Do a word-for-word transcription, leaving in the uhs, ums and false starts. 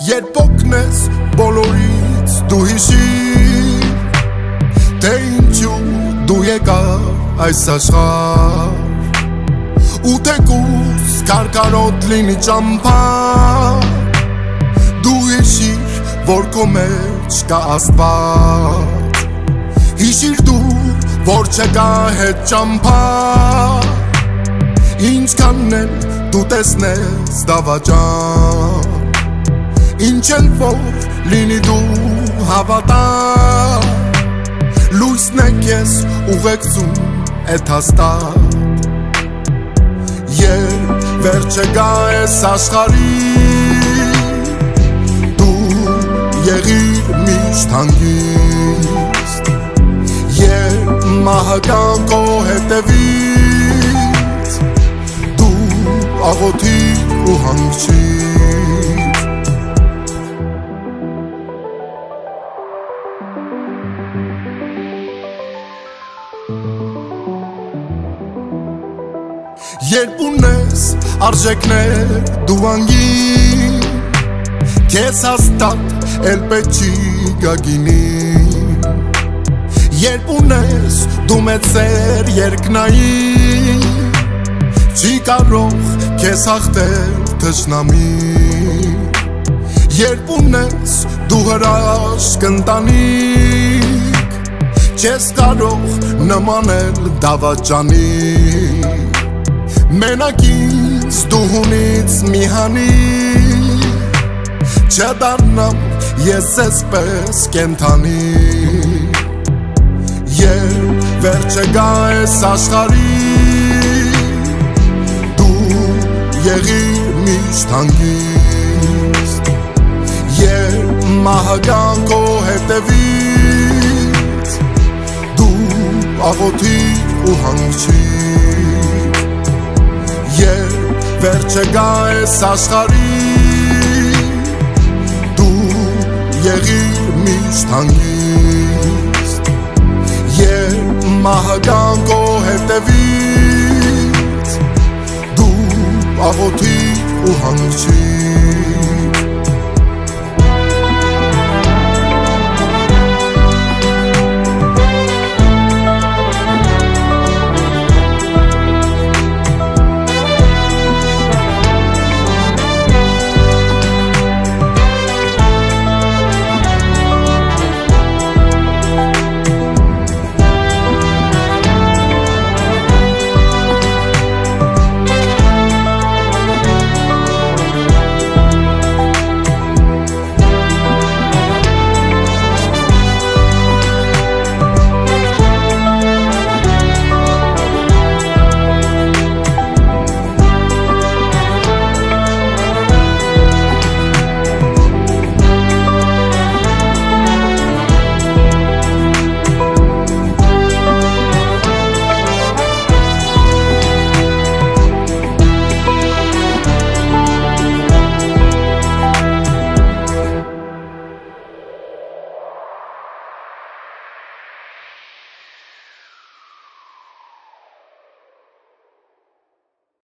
Երբ օգնես բոլորից դու հիշիր Թե ինչու դու եկար այս աշխարհ Ու թեկուզ կարկարոտ լինի ճամփար Դու հիշիր որ քո մեջ կա Աստված Հիշիր դու որ չկա հետ ճամփար Ինչքան էլ դու տեսնես դավաճան Ինչ էլ որ լինի դու հավատա Լույսն է քեզ ուղեկցում էդ հաստատ Երբ վերջը գա ես աշխարհի Դու եղիր միշտ հանգիստ Երբ մահը կան քո հետևից Դու աղոթիր ու հանգչիր Երբ ունես արժեքներ դու անգին Քեզ հաստատ էլ պետք չի գագինին Երբ ունես դու մեծ սեր երկնային Չի կարող քեզ հաղթել թշնամին Երբ ունես դու հրաշք ընտանիք Չես կարող նմանել դավաճանին Մենակ ինձ դուհունից մի հանի Չդառնամ ես էսպես կենդանի Երբ վերջը գա ես աշխարհի Դու եղիր միշտ հանգիստ Երբ մահը գան քո հետևից Դու աղոթիր ու հանգչիր Երբ վերջը գա ես աշխարհի Դու եղիր միշտ հանգիստ Երբ մահը գան քո հետևից Դու աղոթիր ու հանգչիր